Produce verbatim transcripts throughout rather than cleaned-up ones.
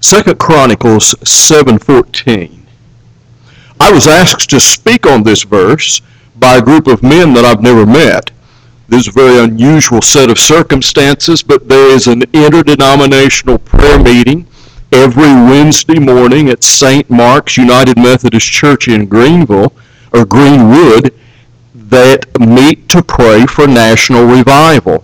Second Chronicles seven fourteen. I was asked to speak on this verse by a group of men that I've never met. This is a very unusual set of circumstances, but there is an interdenominational prayer meeting every Wednesday morning at Saint Mark's United Methodist Church in Greenville, or Greenwood, that meet to pray for national revival.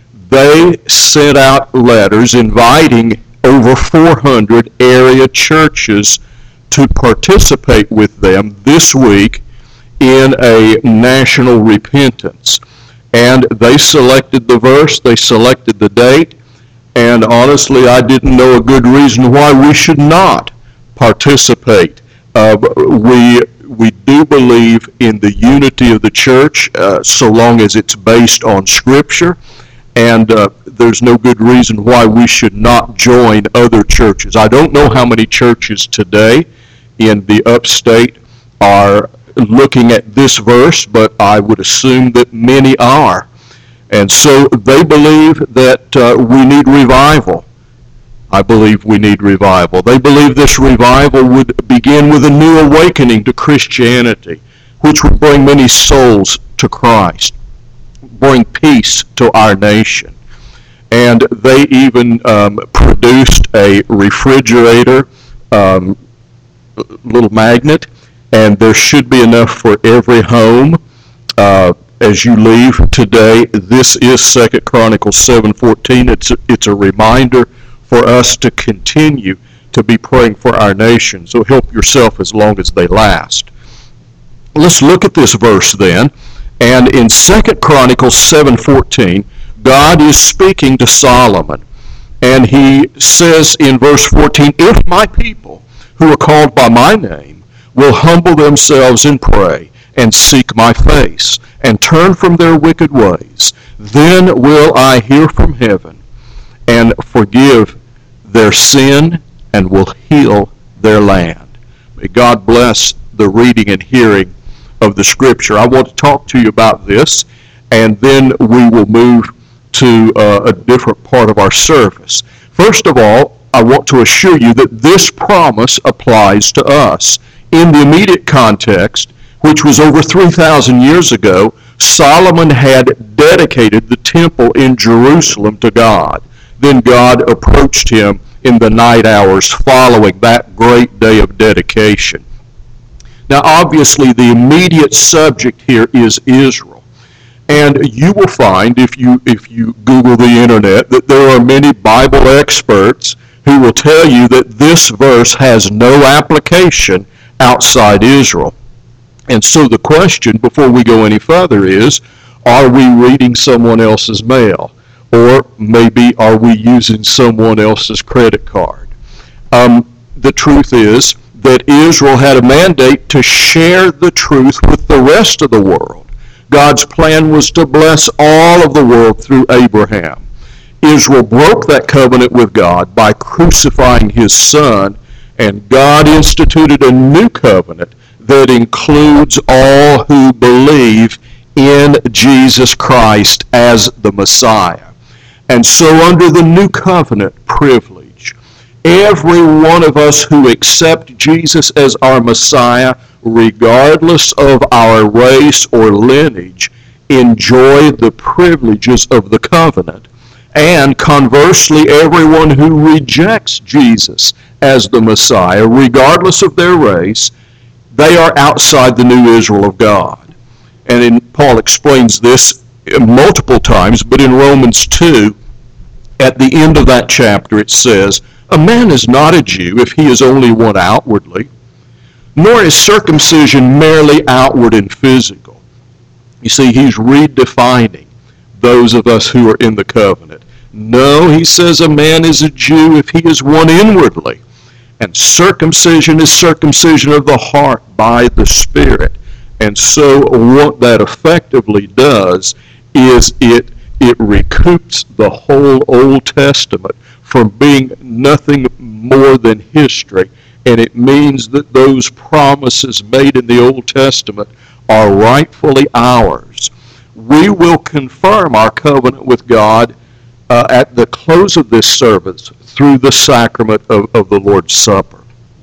They sent out letters inviting over four hundred area churches to participate with them this week in a national repentance. And they selected the verse, they selected the date, and honestly, I didn't know a good reason why we should not participate. Uh, we we do believe in the unity of the church, uh, so long as it's based on Scripture, and uh, there's no good reason why we should not join other churches. I don't know how many churches today in the upstate are looking at this verse, but I would assume that many are. And so they believe that uh, we need revival. I believe we need revival. They believe this revival would begin with a new awakening to Christianity, which would bring many souls to Christ, bring peace to our nation. And they even um, produced a refrigerator, um, little magnet, and there should be enough for every home. Uh, as you leave today, this is Second Chronicles seven fourteen. It's a, it's a reminder for us to continue to be praying for our nation. So help yourself as long as they last. Let's look at this verse then. And in Second Chronicles seven fourteen, God is speaking to Solomon. And he says in verse fourteen, "If my people who are called by my name will humble themselves and pray and seek my face and turn from their wicked ways, then will I hear from heaven and forgive their sin and will heal their land." May God bless the reading and hearing of the Scripture. I want to talk to you about this, and then we will move to uh, a different part of our service. First of all, I want to assure you that this promise applies to us. In the immediate context, which was over three thousand years ago, Solomon had dedicated the temple in Jerusalem to God. Then God approached him in the night hours following that great day of dedication. Now, obviously, the immediate subject here is Israel. And you will find, if you if you Google the internet, that there are many Bible experts who will tell you that this verse has no application outside Israel. And so the question, before we go any further, is, are we reading someone else's mail? Or maybe are we using someone else's credit card? Um, the truth is that Israel had a mandate to share the truth with the rest of the world. God's plan was to bless all of the world through Abraham. Israel broke that covenant with God by crucifying his son, and God instituted a new covenant that includes all who believe in Jesus Christ as the Messiah. And so under the new covenant privilege, every one of us who accept Jesus as our Messiah, regardless of our race or lineage, enjoy the privileges of the covenant. And conversely, everyone who rejects Jesus as the Messiah, regardless of their race, they are outside the new Israel of God. And in, Paul explains this multiple times, but in Romans two, at the end of that chapter, it says, "A man is not a Jew if he is only one outwardly, nor is circumcision merely outward and physical." You see, he's redefining those of us who are in the covenant. No, he says a man is a Jew if he is one inwardly. And circumcision is circumcision of the heart by the Spirit. And so what that effectively does is it it recoups the whole Old Testament from being nothing more than history. And it means that those promises made in the Old Testament are rightfully ours. We will confirm our covenant with God uh, at the close of this service through the sacrament of, of the Lord's Supper.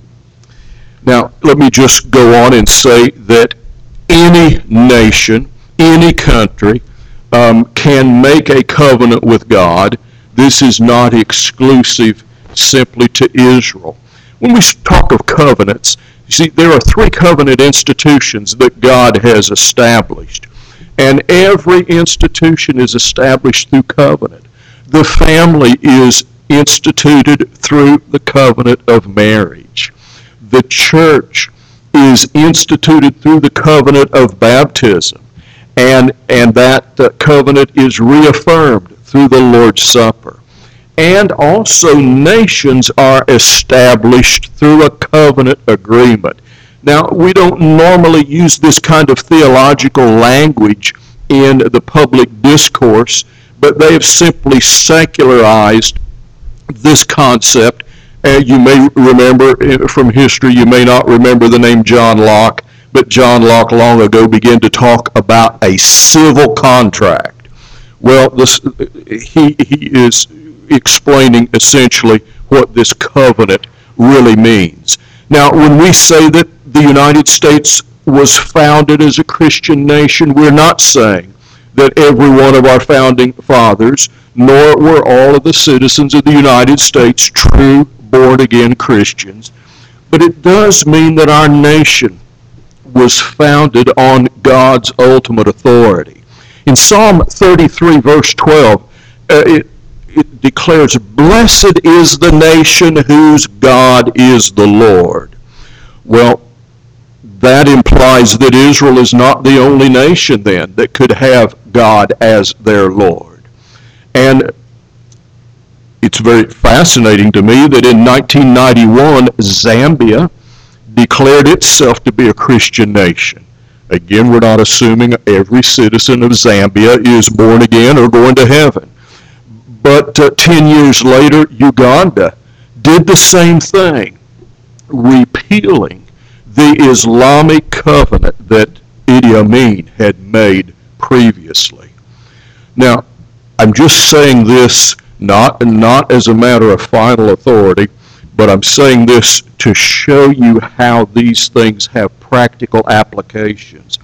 Now, let me just go on and say that any nation, any country, um, can make a covenant with God. This is not exclusive simply to Israel. When we talk of covenants, you see, there are three covenant institutions that God has established. And every institution is established through covenant. The family is instituted through the covenant of marriage. The church is instituted through the covenant of baptism, and, and that uh, covenant is reaffirmed through the Lord's Supper. And also nations are established through a covenant agreement. Now, we don't normally use this kind of theological language in the public discourse, but they have simply secularized this concept. Uh, you may remember from history, you may not remember the name John Locke, but John Locke long ago began to talk about a civil contract. Well, this, he, he is explaining essentially what this covenant really means. Now, when we say that the United States was founded as a Christian nation, we're not saying that every one of our founding fathers, nor were all of the citizens of the United States true born-again Christians. But it does mean that our nation was founded on God's ultimate authority. In Psalm thirty-three, verse twelve, uh, it, it declares, "Blessed is the nation whose God is the Lord." Well, that implies that Israel is not the only nation then that could have God as their Lord. And it's very fascinating to me that in nineteen ninety-one, Zambia declared itself to be a Christian nation. Again, we're not assuming every citizen of Zambia is born again or going to heaven. But uh, ten years later, Uganda did the same thing, repealing the Islamic covenant that Idi Amin had made previously. Now, I'm just saying this not, not as a matter of final authority, but I'm saying this to show you how these things have practical applications.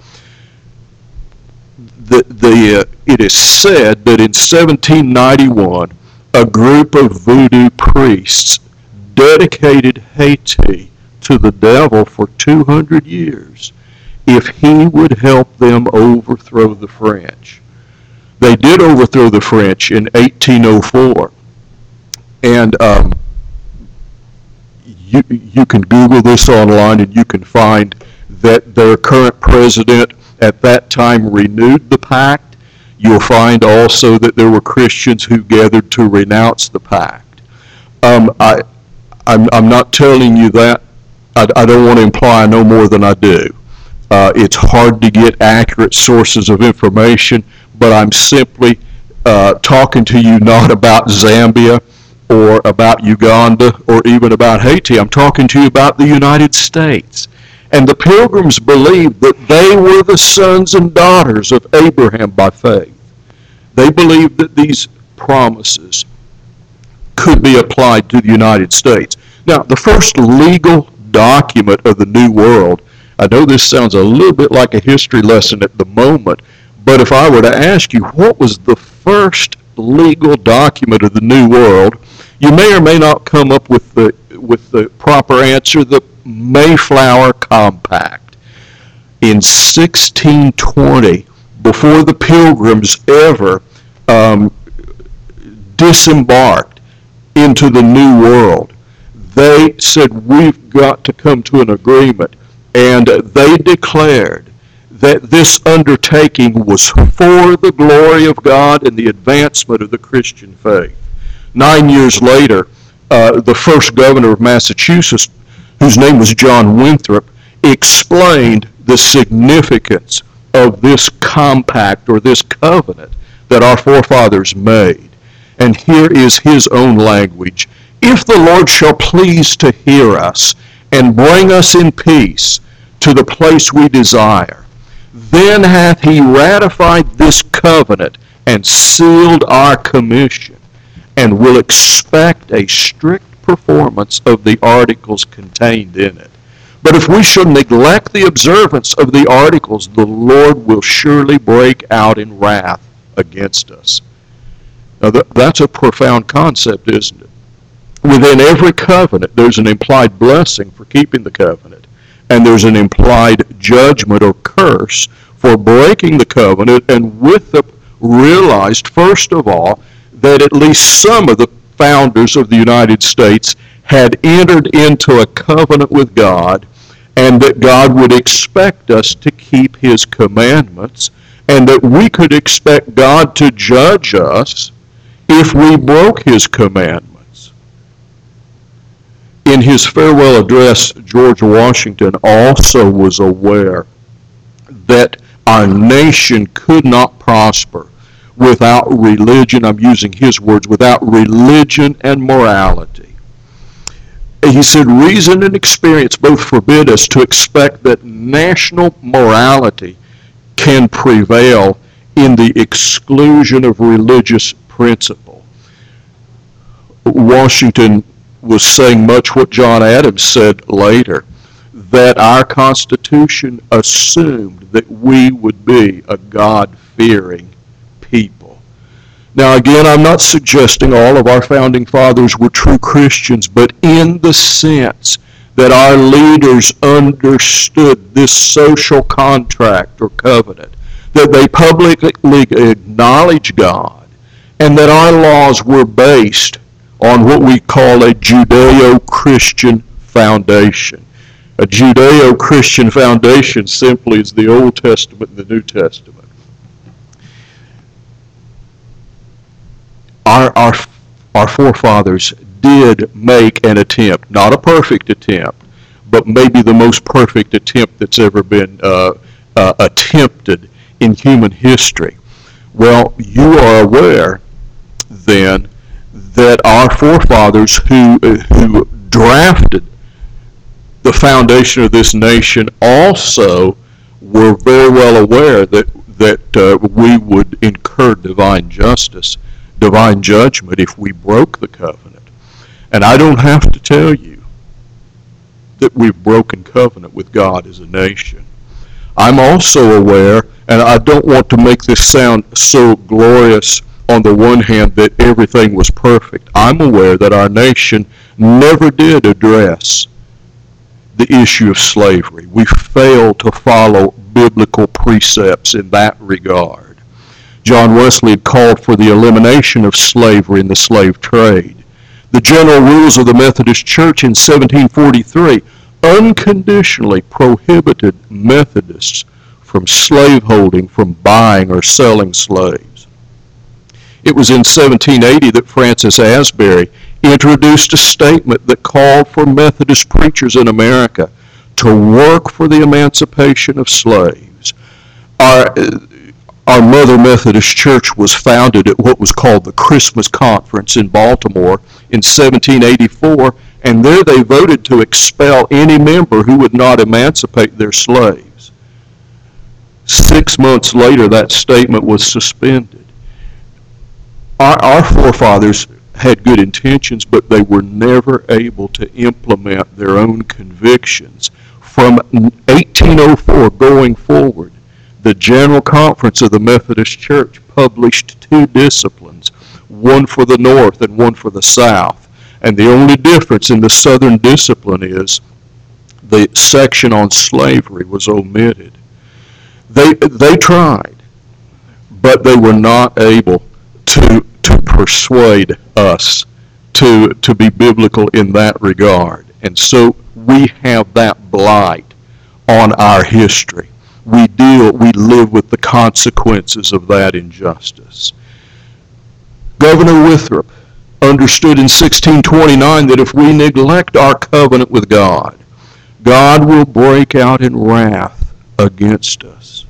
The, the, uh, it is said that in seventeen ninety-one, a group of voodoo priests dedicated Haiti to the devil for two hundred years if he would help them overthrow the French. They did overthrow the French in eighteen oh four, and um, you, you can Google this online and you can find that their current president at that time renewed the pact. You'll find also that there were Christians who gathered to renounce the pact. Um, I, I'm, I'm not telling you that. I, I don't want to imply I know more than I do. Uh, it's hard to get accurate sources of information, but I'm simply uh, talking to you not about Zambia or about Uganda or even about Haiti. I'm talking to you about the United States. And the Pilgrims believed that they were the sons and daughters of Abraham by faith. They believed that these promises could be applied to the United States. Now, the first legal document of the New World, I know this sounds a little bit like a history lesson at the moment, but if I were to ask you what was the first legal document of the New World, you may or may not come up with the with the proper answer, the Mayflower Compact. In sixteen twenty, before the Pilgrims ever um, disembarked into the New World, they said, we've got to come to an agreement. And they declared that this undertaking was for the glory of God and the advancement of the Christian faith. Nine years later, uh, the first governor of Massachusetts, whose name was John Winthrop, explained the significance of this compact or this covenant that our forefathers made. And here is his own language. If the Lord shall please to hear us and bring us in peace to the place we desire, then hath he ratified this covenant and sealed our commission, and will expect a strict performance of the articles contained in it. But if we shall neglect the observance of the articles, the Lord will surely break out in wrath against us. Now, th- that's a profound concept, isn't it? Within every covenant, there's an implied blessing for keeping the covenant, and there's an implied judgment or curse for breaking the covenant, and with the realized, first of all, that at least some of the founders of the United States had entered into a covenant with God, and that God would expect us to keep his commandments, and that we could expect God to judge us if we broke his commandments. In his farewell address, George Washington also was aware that our nation could not prosper without religion, I'm using his words, without religion and morality. He said, reason and experience both forbid us to expect that national morality can prevail in the exclusion of religious principle. Washington was saying much what John Adams said later, that our Constitution assumed that we would be a God-fearing people. Now again, I'm not suggesting all of our founding fathers were true Christians, but in the sense that our leaders understood this social contract or covenant, that they publicly acknowledged God, and that our laws were based on what we call a Judeo-Christian foundation. A Judeo-Christian foundation simply is the Old Testament and the New Testament. Our, our, our forefathers did make an attempt, not a perfect attempt, but maybe the most perfect attempt that's ever been uh, uh, attempted in human history. Well, you are aware then that our forefathers who, who drafted the foundation of this nation also were very well aware that, that uh, we would incur divine justice, divine judgment if we broke the covenant. And I don't have to tell you that we've broken covenant with God as a nation. I'm also aware, and I don't want to make this sound so glorious on the one hand that everything was perfect. I'm aware that our nation never did address the issue of slavery. We failed to follow biblical precepts in that regard. John Wesley had called for the elimination of slavery and the slave trade. The general rules of the Methodist Church in seventeen forty-three unconditionally prohibited Methodists from slaveholding, from buying or selling slaves. It was in seventeen eighty that Francis Asbury introduced a statement that called for Methodist preachers in America to work for the emancipation of slaves. Our, our Mother Methodist Church was founded at what was called the Christmas Conference in Baltimore in seventeen eighty-four, and there they voted to expel any member who would not emancipate their slaves. Six months later, that statement was suspended. Our, our forefathers had good intentions, but they were never able to implement their own convictions. From eighteen oh four going forward, the General Conference of the Methodist Church published two disciplines, one for the North and one for the South. And the only difference in the Southern discipline is the section on slavery was omitted. They, they tried, but they were not able to to persuade us to to be biblical in that regard. And so we have that blight on our history. We deal, we live with the consequences of that injustice. Governor Winthrop understood in sixteen twenty-nine that if we neglect our covenant with God, God will break out in wrath against us.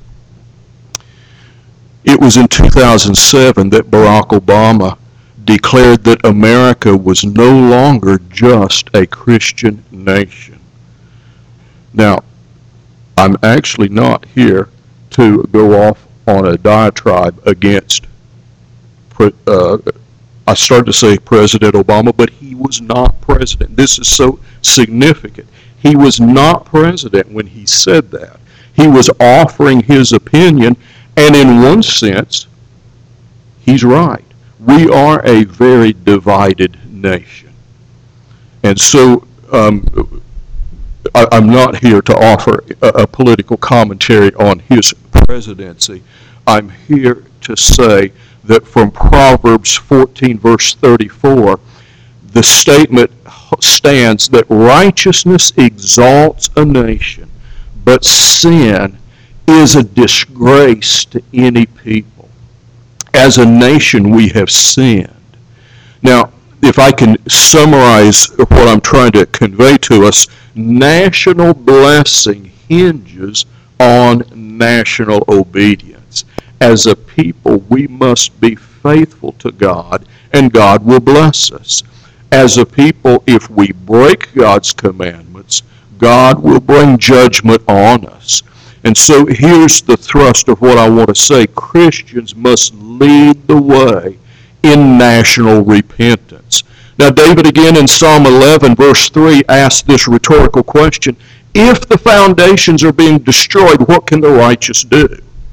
It was in two thousand seven that Barack Obama declared that America was no longer just a Christian nation. Now, I'm actually not here to go off on a diatribe against uh, I started to say President Obama, but he was not president. This is so significant. He was not president when he said that. He was offering his opinion, and in one sense, he's right. We are a very divided nation. And so um, I, I'm not here to offer a, a political commentary on his presidency. I'm here to say that from Proverbs fourteen, verse thirty-four, the statement stands that righteousness exalts a nation, but sin is a disgrace to any people. As a nation, we have sinned. Now, if I can summarize what I'm trying to convey to us, national blessing hinges on national obedience. As a people, we must be faithful to God, and God will bless us. As a people, if we break God's commandments, God will bring judgment on us. And so here's the thrust of what I want to say. Christians must lead the way in national repentance. Now, David again in Psalm eleven, verse three, asked this rhetorical question: if the foundations are being destroyed, what can the righteous do?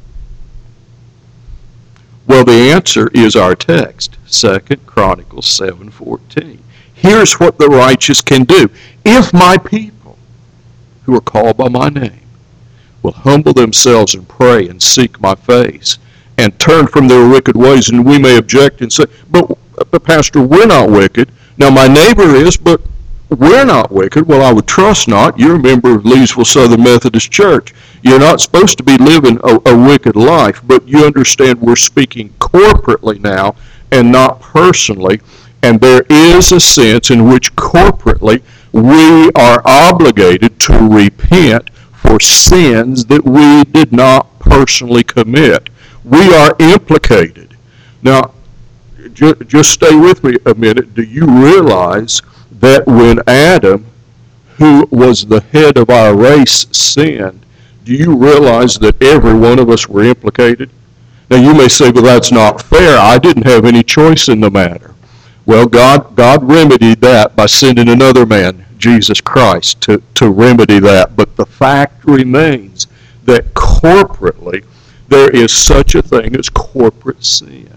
Well, the answer is our text, Second Chronicles seven fourteen. Here's what the righteous can do. If my people, who are called by my name, will humble themselves and pray and seek my face and turn from their wicked ways, and we may object and say, but, but Pastor, we're not wicked. Now, my neighbor is, but we're not wicked. Well, I would trust not. You're a member of Leesville Southern Methodist Church. You're not supposed to be living a, a wicked life, but you understand we're speaking corporately now and not personally, and there is a sense in which corporately we are obligated to repent for sins that we did not personally commit. We are implicated. Now, ju- just stay with me a minute. Do you realize that when Adam, who was the head of our race, sinned, do you realize that every one of us were implicated? Now, you may say, well, that's not fair. I didn't have any choice in the matter. Well, God, God remedied that by sending another man, Jesus Christ, to, to remedy that. But the fact remains that corporately there is such a thing as corporate sin.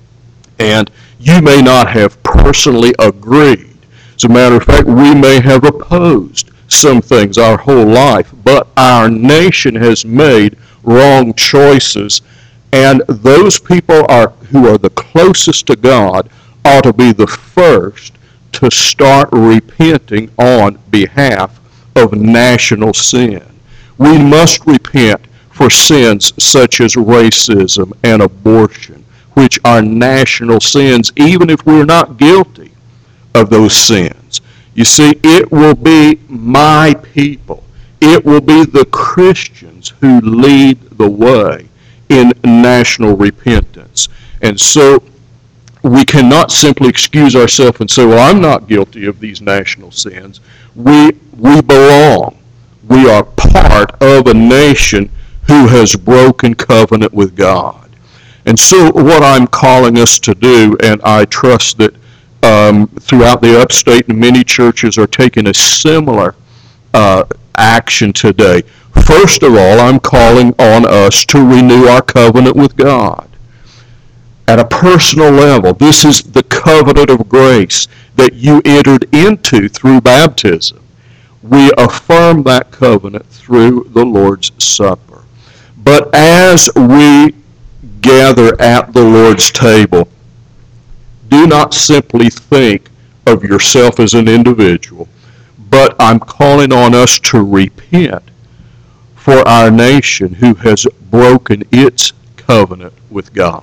And you may not have personally agreed. As a matter of fact, we may have opposed some things our whole life, but our nation has made wrong choices, and those people are who are the closest to God ought to be the first to start repenting on behalf of national sin. We must repent for sins such as racism and abortion, which are national sins, even if we're not guilty of those sins. You see, it will be my people. It will be the Christians who lead the way in national repentance. And so we cannot simply excuse ourselves and say, well, I'm not guilty of these national sins. We, we belong. We are part of a nation who has broken covenant with God. And so what I'm calling us to do, and I trust that um, throughout the upstate and many churches are taking a similar uh, action today. First of all, I'm calling on us to renew our covenant with God. At a personal level, this is the covenant of grace that you entered into through baptism. We affirm that covenant through the Lord's Supper. But as we gather at the Lord's table, do not simply think of yourself as an individual, but I'm calling on us to repent for our nation who has broken its covenant with God.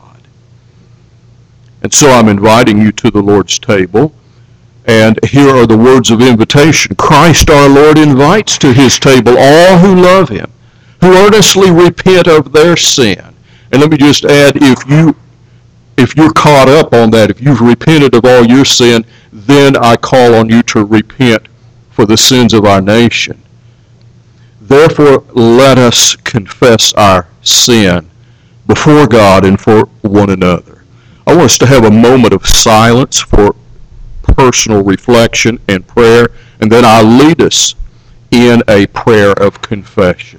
And so I'm inviting you to the Lord's table, and here are the words of invitation. Christ our Lord invites to his table all who love him, who earnestly repent of their sin. And let me just add, if you if you're caught up on that, if you've repented of all your sin, then I call on you to repent for the sins of our nation. Therefore, let us confess our sin before God and for one another. I want us to have a moment of silence for personal reflection and prayer, and then I'll lead us in a prayer of confession.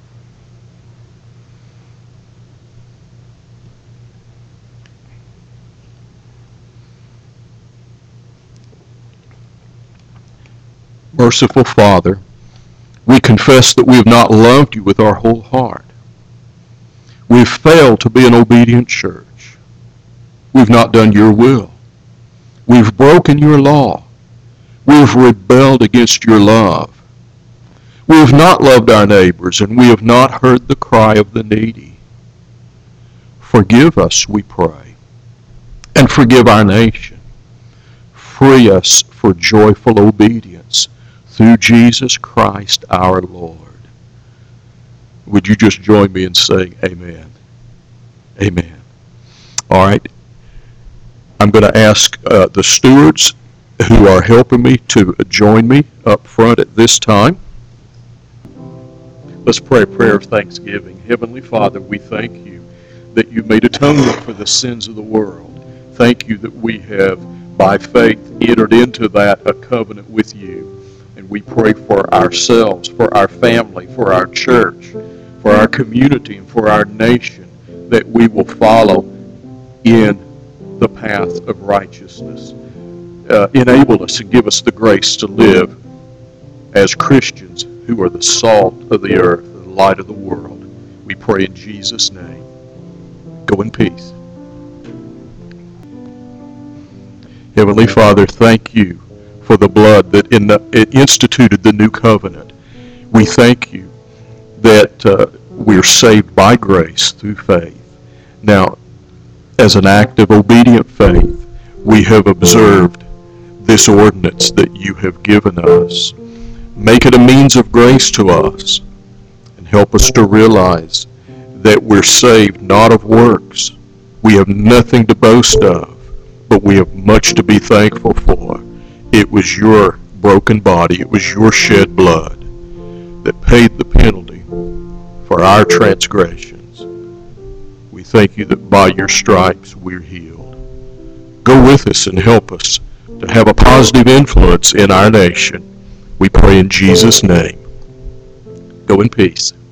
Merciful Father, we confess that we have not loved you with our whole heart. We've failed to be an obedient church. We've not done your will. We've broken your law. We've rebelled against your love. We have not loved our neighbors, and we have not heard the cry of the needy. Forgive us, we pray, and forgive our nation. Free us for joyful obedience through Jesus Christ our Lord. Would you just join me in saying amen? Amen. All right. I'm going to ask uh, the stewards who are helping me to join me up front at this time. Let's pray a prayer of thanksgiving. Heavenly Father, we thank you that you made atonement for the sins of the world. Thank you that we have, by faith, entered into that a covenant with you. And we pray for ourselves, for our family, for our church, for our community, and for our nation, that we will follow in the path of righteousness. Uh, enable us and give us the grace to live as Christians who are the salt of the earth, the light of the world. We pray in Jesus' name. Go in peace. Heavenly Father, thank you for the blood that in the, it instituted the new covenant. We thank you that uh, we're saved by grace through faith. Now, as an act of obedient faith, we have observed this ordinance that you have given us. Make it a means of grace to us, and help us to realize that we're saved not of works. We have nothing to boast of, but we have much to be thankful for. It was your broken body, it was your shed blood that paid the penalty for our transgressions. We thank you that by your stripes we're healed. Go with us and help us to have a positive influence in our nation. We pray in Jesus' name. Go in peace.